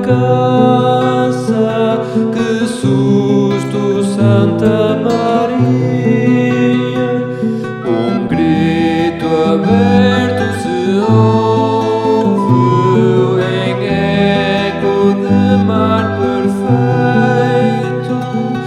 carcaça. Que susto, Santa Maria! Um grito aberto se ouve em eco de mar perfeito.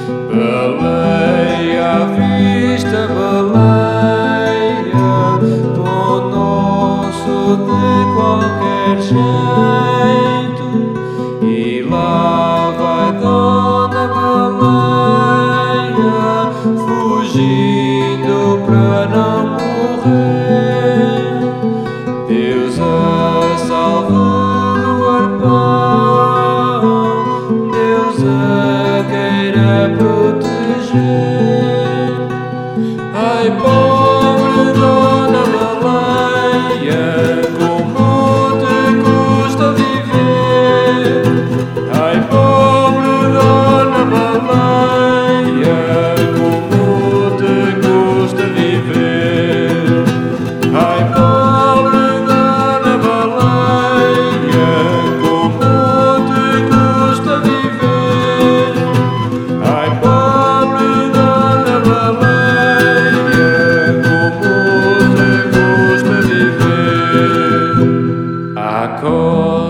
Baleia à vista, baleia, pão nosso de qualquer jeito. E lá vai Dona Baleia, fugindo para não morrer. Deus a salvar o arpão, Deus a queira proteger. Ai, pobre Dona Baleia, como te custa viver. Ai, pobre Dona Baleia, como te custa viver. Ai, pobre Dona Baleia, como te custa viver. Ai, pobre Dona Baleia, como te custa viver. Acorda.